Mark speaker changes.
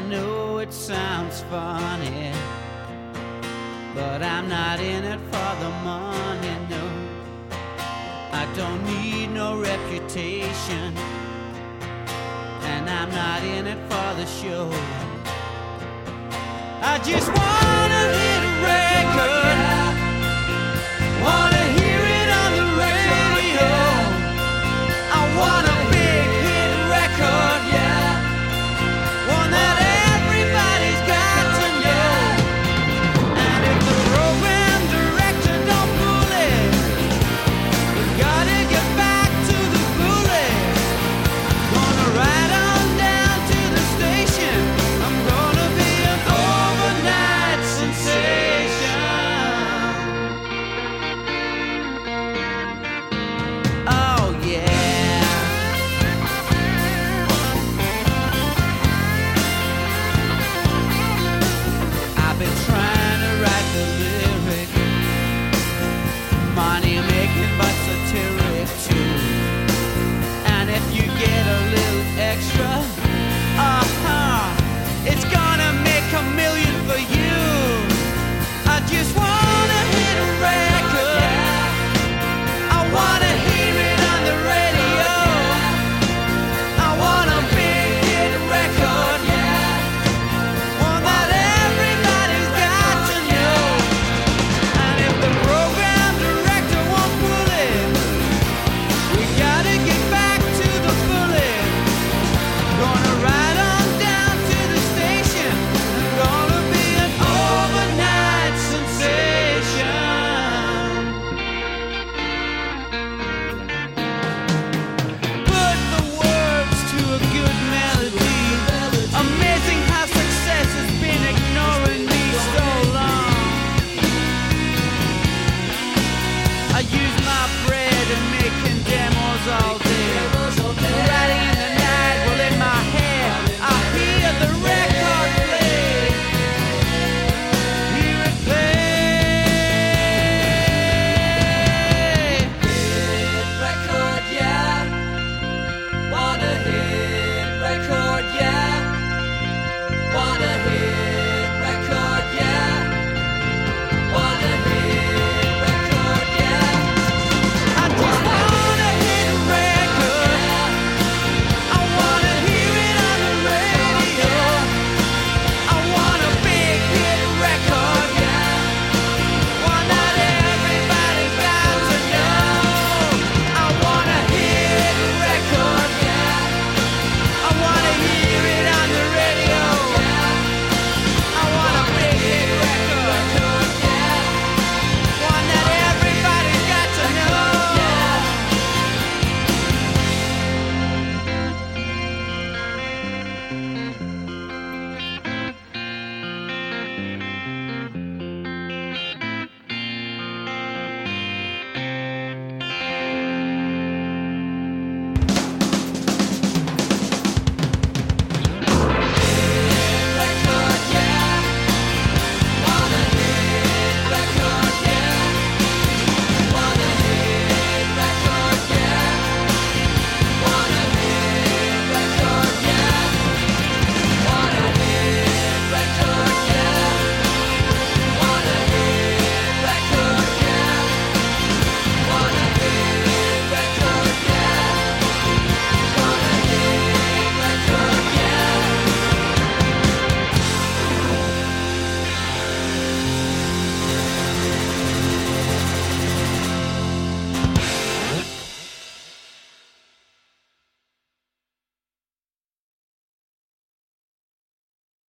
Speaker 1: know it sounds funny, but I'm not in it for the money, no. I don't need no reputation, and I'm not in it for the show. I just wanna hit a record, wanna hear it on the radio. I want a big hit record, yeah, one that everybody's got to know. And if the program director don't pull it, we gotta get back to the bullet. Gonna ride on down to the station. I'm gonna be an overnight sensation. Oh yeah. I've been trying to write the lyric, money making but satiric too. And if you get a little extra, it's gonna make $1 million for you. I just wanna hit a record, I wanna hear it on the radio. I want a big hit record, one that everybody's got to know. And if the program director won't pull it, we gotta get back to the bullet. Gonna ride on down to the station. Gonna be an overnight sensation. Put the words to a good melody. Amazing how success has been ignoring me so long. I use my bread and make